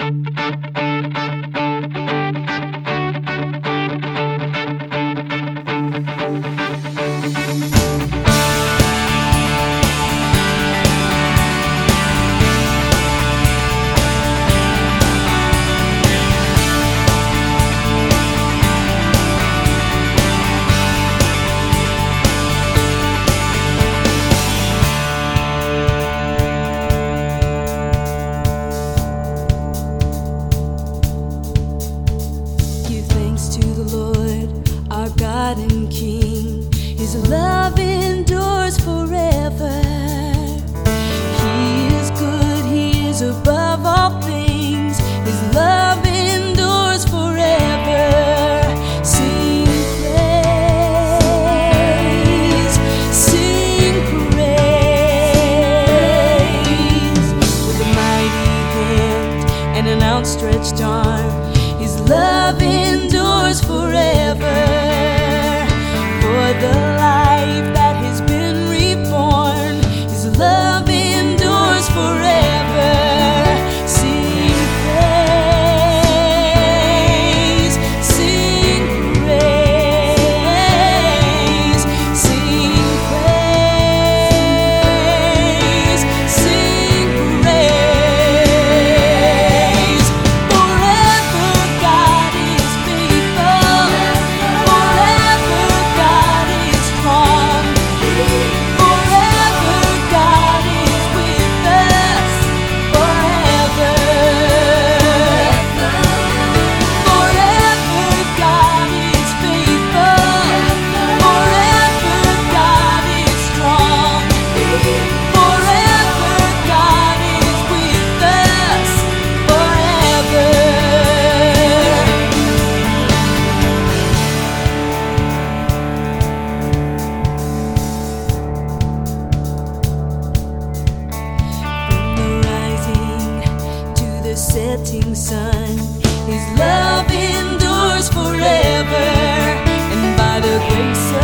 God and King. His love endures forever. He is good, He is above all things. His love endures forever. Sing praise, sing praise. With a mighty hand and an outstretched arm, His love endures forever. For the life that has been reborn, His love endures forever. Sing praise, sing praise, sing praise, sing praise. Forever God is faithful, forever God is strong, forever God is with us, forever. Forever God is faithful, forever God is strong, forever God is with us, forever. From the rising to the setting sun, His love endures forever. And by the grace